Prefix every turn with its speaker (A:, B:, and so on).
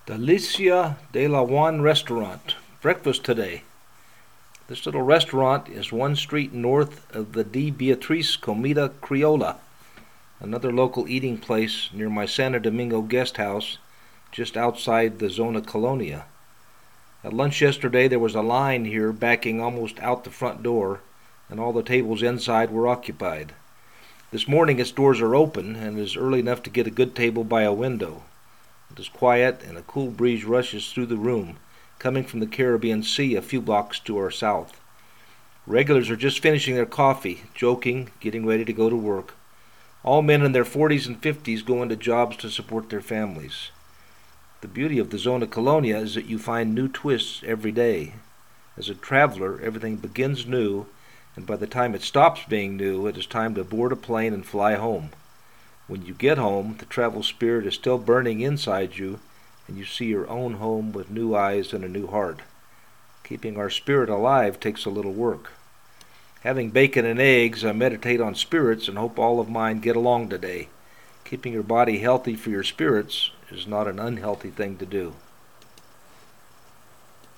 A: Delicia de la Juan Restaurant. Breakfast today. This little restaurant is one street north of the D. Beatriz Comida Criolla, another local eating place near my Santo Domingo guest house just outside the Zona Colonia. At lunch yesterday there was a line here backing almost out the front door, and all the tables inside were occupied. This morning its doors are open, and it is early enough to get a good table by a window. It is quiet, and a cool breeze rushes through the room, coming from the Caribbean Sea a few blocks to our south. Regulars are just finishing their coffee, joking, getting ready to go to work. All men in their 40s and 50s go into jobs to support their families. The beauty of the Zona Colonia is that you find new twists every day. As a traveler, everything begins new, and by the time it stops being new, it is time to board a plane and fly home. When you get home, the travel spirit is still burning inside you, and you see your own home with new eyes and a new heart. Keeping our spirit alive takes a little work. Having bacon and eggs, I meditate on spirits and hope all of mine get along today. Keeping your body healthy for your spirits is not an unhealthy thing to do.